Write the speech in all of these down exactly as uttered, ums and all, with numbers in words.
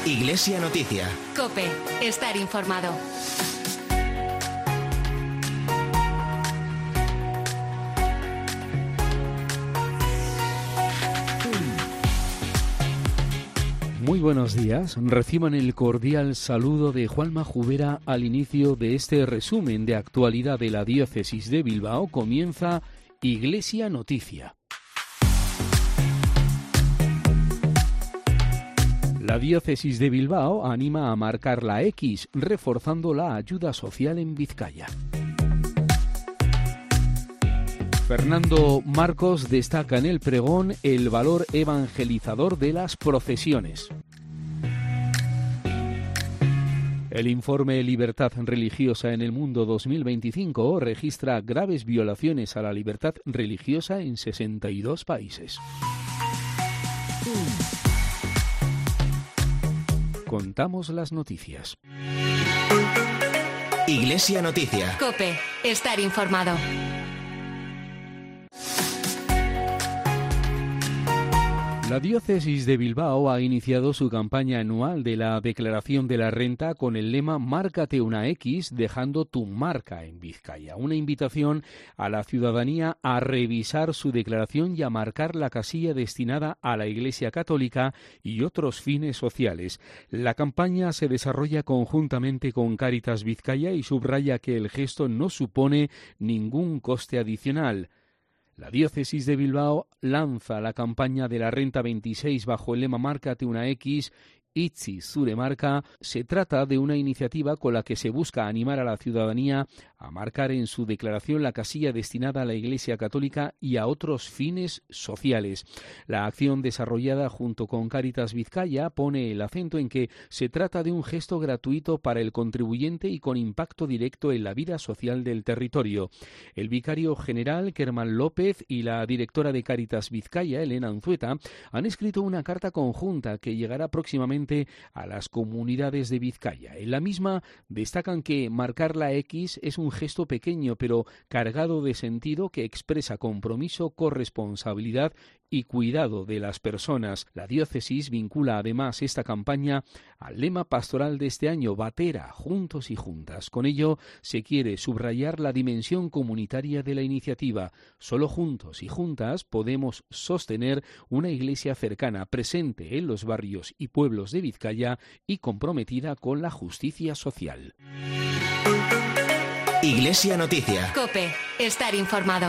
Iglesia Noticia. COPE. Estar informado. Muy buenos días. Reciban el cordial saludo de Juanma Jubera al inicio de este resumen de actualidad de la Diócesis de Bilbao. Comienza Iglesia Noticia. La Diócesis de Bilbao anima a marcar la X, reforzando la ayuda social en Vizcaya. Fernando Marcos destaca en el pregón el valor evangelizador de las procesiones. El informe Libertad Religiosa en el Mundo dos mil veinticinco registra graves violaciones a la libertad religiosa en sesenta y dos países. Contamos las noticias. Iglesia Noticia. COPE. Estar informado. La Diócesis de Bilbao ha iniciado su campaña anual de la declaración de la renta con el lema Márcate una X, dejando tu marca en Vizcaya. Una invitación a la ciudadanía a revisar su declaración y a marcar la casilla destinada a la Iglesia Católica y otros fines sociales. La campaña se desarrolla conjuntamente con Cáritas Vizcaya y subraya que el gesto no supone ningún coste adicional. La Diócesis de Bilbao lanza la campaña de la Renta veintiséis bajo el lema Márcate una X, Itzi zure marca. Se trata de una iniciativa con la que se busca animar a la ciudadanía a marcar en su declaración la casilla destinada a la Iglesia Católica y a otros fines sociales. La acción desarrollada junto con Cáritas Vizcaya pone el acento en que se trata de un gesto gratuito para el contribuyente y con impacto directo en la vida social del territorio. El vicario general, Kerman López, y la directora de Cáritas Vizcaya, Elena Unzueta, han escrito una carta conjunta que llegará próximamente a las comunidades de Vizcaya. En la misma destacan que marcar la X es un gesto pequeño pero cargado de sentido que expresa compromiso, corresponsabilidad y cuidado de las personas. La diócesis vincula además esta campaña al lema pastoral de este año, Batera, juntos y juntas. Con ello se quiere subrayar la dimensión comunitaria de la iniciativa. Solo juntos y juntas podemos sostener una iglesia cercana, presente en los barrios y pueblos de Vizcaya y comprometida con la justicia social. Iglesia Noticia. COPE. Estar informado.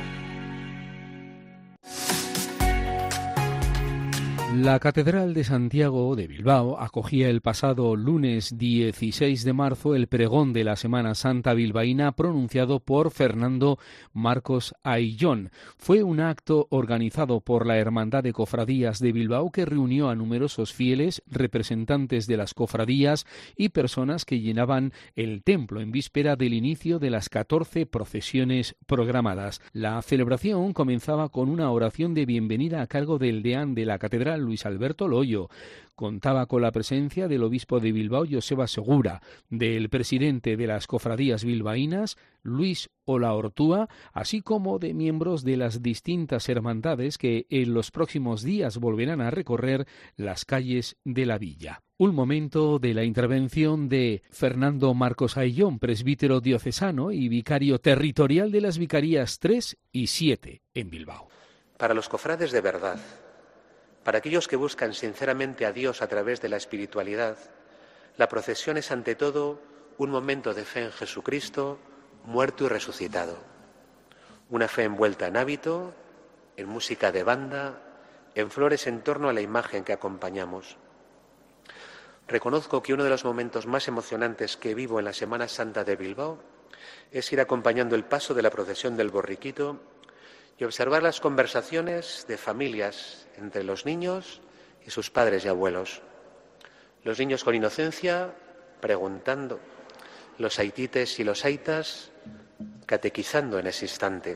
La Catedral de Santiago de Bilbao acogía el pasado lunes dieciséis de marzo el pregón de la Semana Santa bilbaína pronunciado por Fernando Marcos Ayllón. Fue un acto organizado por la Hermandad de Cofradías de Bilbao que reunió a numerosos fieles, representantes de las cofradías y personas que llenaban el templo en víspera del inicio de las catorce procesiones programadas. La celebración comenzaba con una oración de bienvenida a cargo del deán de la Catedral, Luis Alberto Loyo. Contaba con la presencia del obispo de Bilbao, Joseba Segura, del presidente de las cofradías bilbaínas, Luis Olaortúa, así como de miembros de las distintas hermandades que en los próximos días volverán a recorrer las calles de la villa. Un momento de la intervención de Fernando Marcos Ayllón, presbítero diocesano y vicario territorial de las vicarías tres y siete en Bilbao. Para los cofrades de verdad, para aquellos que buscan sinceramente a Dios a través de la espiritualidad, la procesión es ante todo un momento de fe en Jesucristo, muerto y resucitado. Una fe envuelta en hábito, en música de banda, en flores en torno a la imagen que acompañamos. Reconozco que uno de los momentos más emocionantes que vivo en la Semana Santa de Bilbao es ir acompañando el paso de la procesión del Borriquito y observar las conversaciones de familias entre los niños y sus padres y abuelos. Los niños con inocencia preguntando, los aitites y los aitas catequizando en ese instante.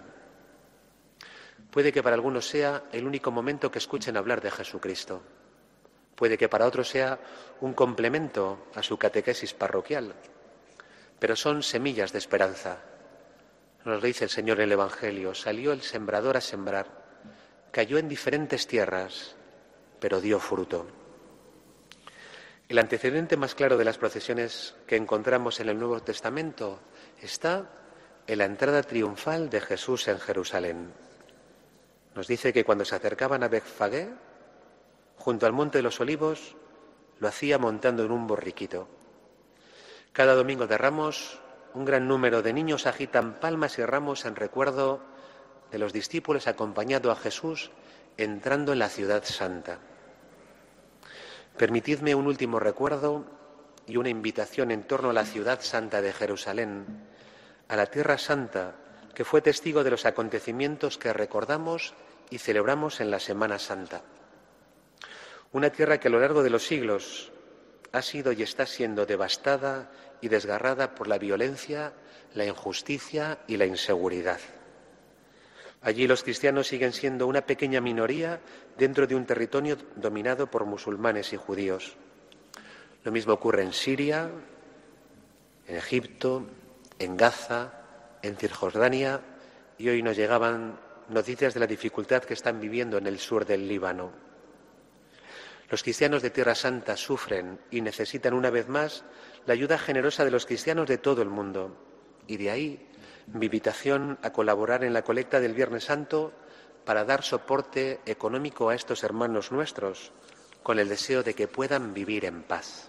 Puede que para algunos sea el único momento que escuchen hablar de Jesucristo. Puede que para otros sea un complemento a su catequesis parroquial, pero son semillas de esperanza. Nos dice el Señor en el Evangelio, salió el sembrador a sembrar, cayó en diferentes tierras, pero dio fruto. El antecedente más claro de las procesiones que encontramos en el Nuevo Testamento está en la entrada triunfal de Jesús en Jerusalén. Nos dice que cuando se acercaban a Betfagé, junto al Monte de los Olivos, lo hacía montando en un borriquito. Cada domingo de Ramos, un gran número de niños agitan palmas y ramos en recuerdo de los discípulos acompañando a Jesús entrando en la ciudad santa. Permitidme un último recuerdo y una invitación en torno a la ciudad santa de Jerusalén, a la tierra santa que fue testigo de los acontecimientos que recordamos y celebramos en la Semana Santa. Una tierra que a lo largo de los siglos ha sido y está siendo devastada y desgarrada por la violencia, la injusticia y la inseguridad. Allí los cristianos siguen siendo una pequeña minoría dentro de un territorio dominado por musulmanes y judíos. Lo mismo ocurre en Siria, en Egipto, en Gaza, en Cisjordania, y hoy nos llegaban noticias de la dificultad que están viviendo en el sur del Líbano. Los cristianos de Tierra Santa sufren y necesitan una vez más la ayuda generosa de los cristianos de todo el mundo, y de ahí mi invitación a colaborar en la colecta del Viernes Santo para dar soporte económico a estos hermanos nuestros, con el deseo de que puedan vivir en paz.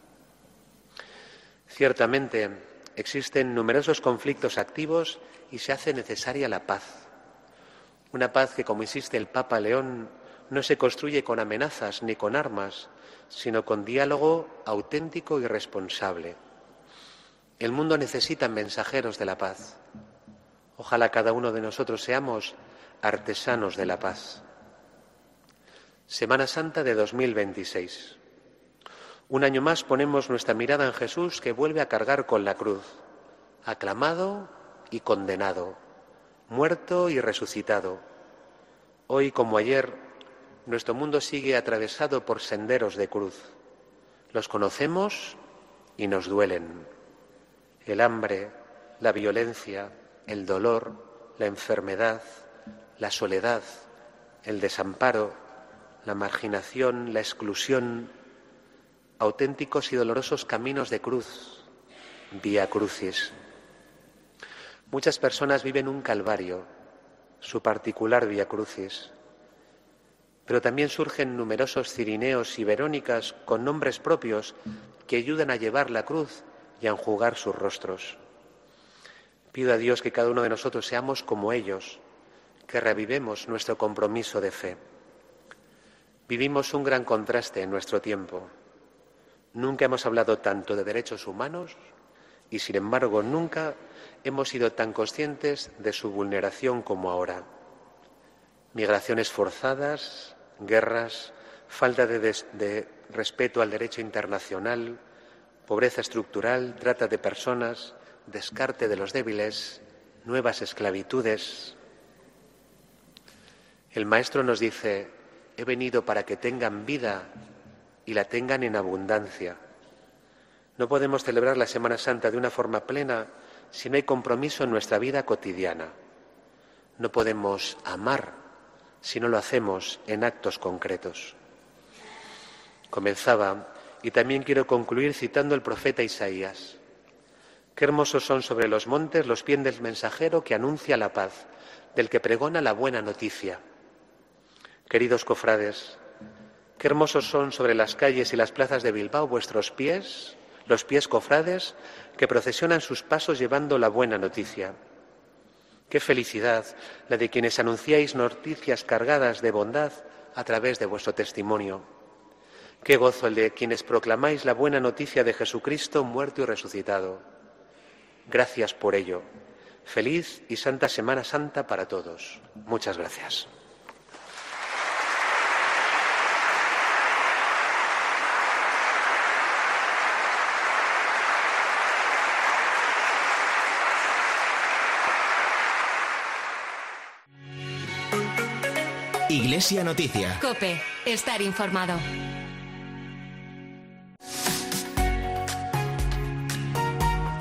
Ciertamente, existen numerosos conflictos activos y se hace necesaria la paz. Una paz que, como insiste el Papa León, no se construye con amenazas ni con armas, sino con diálogo auténtico y responsable. El mundo necesita mensajeros de la paz. Ojalá cada uno de nosotros seamos artesanos de la paz. Semana Santa de dos mil veintiséis. Un año más ponemos nuestra mirada en Jesús, que vuelve a cargar con la cruz, aclamado y condenado, muerto y resucitado. Hoy, como ayer, nuestro mundo sigue atravesado por senderos de cruz. Los conocemos y nos duelen. El hambre, la violencia, el dolor, la enfermedad, la soledad, el desamparo, la marginación, la exclusión, auténticos y dolorosos caminos de cruz, vía crucis. Muchas personas viven un calvario, su particular vía crucis, pero también surgen numerosos cirineos y verónicas con nombres propios que ayudan a llevar la cruz y a enjugar sus rostros. Pido a Dios que cada uno de nosotros seamos como ellos, que revivemos nuestro compromiso de fe. Vivimos un gran contraste en nuestro tiempo. Nunca hemos hablado tanto de derechos humanos y, sin embargo, nunca hemos sido tan conscientes de su vulneración como ahora. Migraciones forzadas, guerras, falta de, des- de respeto al derecho internacional, pobreza estructural, trata de personas, descarte de los débiles, nuevas esclavitudes. El Maestro nos dice: he venido para que tengan vida y la tengan en abundancia. No podemos celebrar la Semana Santa de una forma plena si no hay compromiso en nuestra vida cotidiana. No podemos amar si no lo hacemos en actos concretos. Comenzaba, y también quiero concluir citando el profeta Isaías. Qué hermosos son sobre los montes los pies del mensajero que anuncia la paz, del que pregona la buena noticia. Queridos cofrades, qué hermosos son sobre las calles y las plazas de Bilbao vuestros pies, los pies cofrades que procesionan sus pasos llevando la buena noticia. Qué felicidad la de quienes anunciáis noticias cargadas de bondad a través de vuestro testimonio. Qué gozo el de quienes proclamáis la buena noticia de Jesucristo muerto y resucitado. Gracias por ello. Feliz y santa Semana Santa para todos. Muchas gracias. Iglesia Noticia. COPE. Estar informado.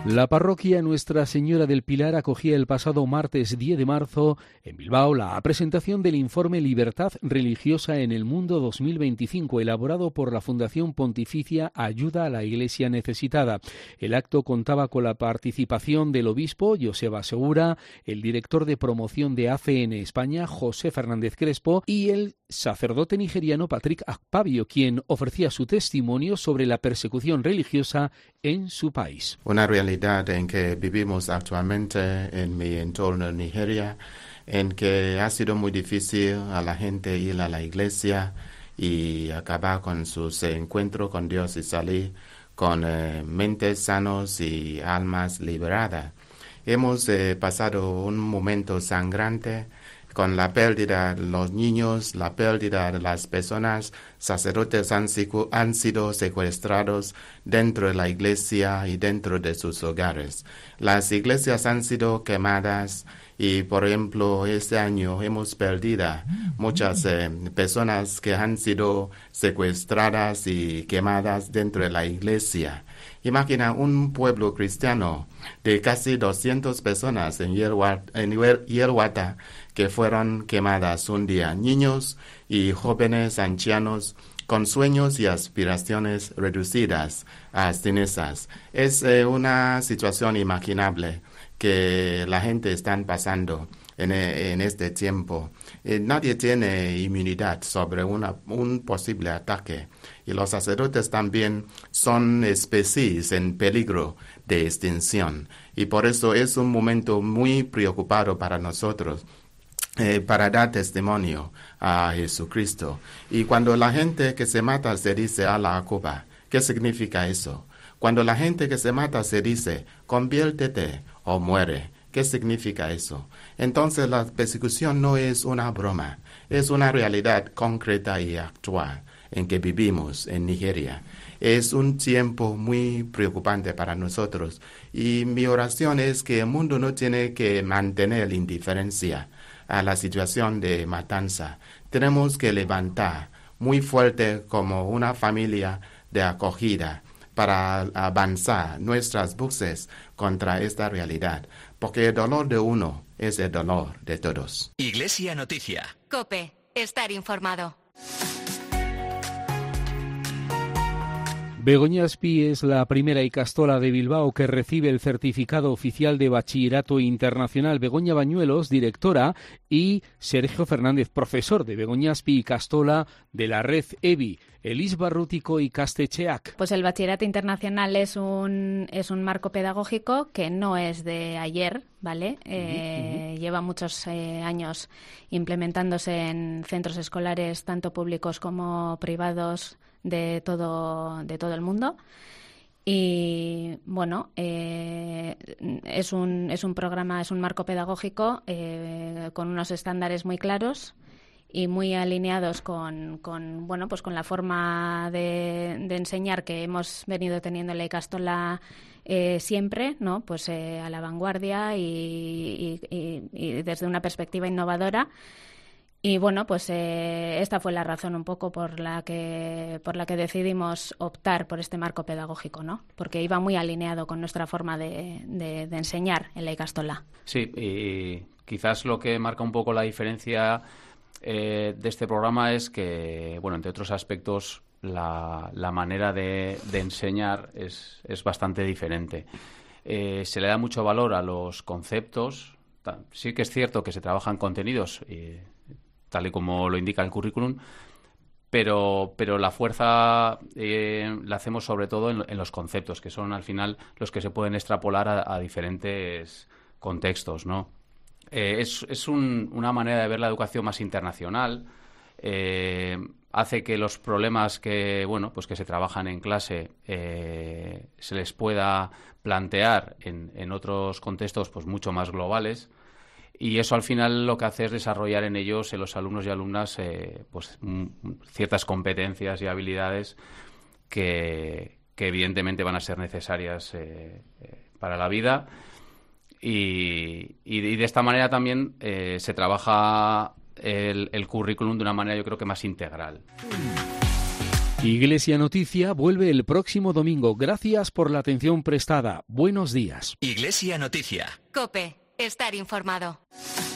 La parroquia Nuestra Señora del Pilar acogía el pasado martes diez de marzo en Bilbao la presentación del informe Libertad Religiosa en el Mundo dos mil veinticinco, elaborado por la Fundación Pontificia Ayuda a la Iglesia Necesitada. El acto contaba con la participación del obispo Joseba Segura, el director de promoción de A C N España, José Fernández Crespo, y el sacerdote nigeriano Patrick Akpabio, quien ofrecía su testimonio sobre la persecución religiosa en su país. Una realidad en que vivimos actualmente en mi entorno en Nigeria, en que ha sido muy difícil a la gente ir a la iglesia y acabar con sus encuentros con Dios y salir con eh, mentes sanos y almas liberadas. Hemos eh, pasado un momento sangrante con la pérdida de los niños, la pérdida de las personas. Sacerdotes han, han sido secuestrados dentro de la iglesia y dentro de sus hogares. Las iglesias han sido quemadas y, por ejemplo, este año hemos perdido muchas eh, personas que han sido secuestradas y quemadas dentro de la iglesia. Imagina un pueblo cristiano de casi doscientas personas en Yelhuata que fueron quemadas un día. Niños y jóvenes ancianos con sueños y aspiraciones reducidas a cenizas. Es eh, una situación imaginable que la gente está pasando en, en este tiempo. Eh, nadie tiene inmunidad sobre una, un posible ataque. Y los sacerdotes también son especies en peligro de extinción. Y por eso es un momento muy preocupado para nosotros. Eh, para dar testimonio a Jesucristo. Y cuando la gente que se mata se dice a la Cuba, ¿qué significa eso? Cuando la gente que se mata se dice, conviértete o muere, ¿qué significa eso? Entonces la persecución no es una broma, es una realidad concreta y actual en que vivimos en Nigeria. Es un tiempo muy preocupante para nosotros y mi oración es que el mundo no tiene que mantener indiferencia a la situación de matanza. Tenemos que levantar muy fuerte como una familia de acogida para avanzar nuestras voces contra esta realidad, porque el dolor de uno es el dolor de todos. Iglesia Noticia. COPE. Estar informado. Begoña Aspi es la primera ikastola de Bilbao que recibe el certificado oficial de Bachillerato Internacional. Begoña Bañuelos, directora, y Sergio Fernández, profesor de Begoña Aspi ikastola de la red E B I. Elis Barrutiko ikastetxeak. Pues el Bachillerato Internacional es un es un marco pedagógico que no es de ayer, ¿vale? Eh, uh-huh. Lleva muchos eh, años implementándose en centros escolares, tanto públicos como privados, de todo de todo el mundo. Y bueno, eh, es un es un programa, es un marco pedagógico eh, con unos estándares muy claros y muy alineados con, con bueno pues con la forma de, de enseñar que hemos venido teniendo en la ikastola eh, siempre, ¿no? Pues eh, a la vanguardia y, y, y, y desde una perspectiva innovadora. Y bueno, pues eh, esta fue la razón un poco por la que por la que decidimos optar por este marco pedagógico, ¿no? Porque iba muy alineado con nuestra forma de, de, de enseñar en la ikastola. Sí, y quizás lo que marca un poco la diferencia eh, de este programa es que, bueno, entre otros aspectos, la, la manera de, de enseñar es, es bastante diferente. Eh, se le da mucho valor a los conceptos. Sí que es cierto que se trabajan contenidos eh, tal y como lo indica el currículum, pero, pero la fuerza eh, la hacemos sobre todo en, en los conceptos, que son al final los que se pueden extrapolar a, a diferentes contextos, ¿no? Eh, es es un, una manera de ver la educación más internacional, eh, hace que los problemas que, bueno, pues que se trabajan en clase eh, se les pueda plantear en, en otros contextos pues mucho más globales. Y eso al final lo que hace es desarrollar en ellos, en los alumnos y alumnas, eh, pues m- ciertas competencias y habilidades que, que evidentemente van a ser necesarias eh, eh, para la vida. Y, y, y de esta manera también eh, se trabaja el, el currículum de una manera, yo creo que más integral. Iglesia Noticia vuelve el próximo domingo. Gracias por la atención prestada. Buenos días. Iglesia Noticia. COPE. Estar informado.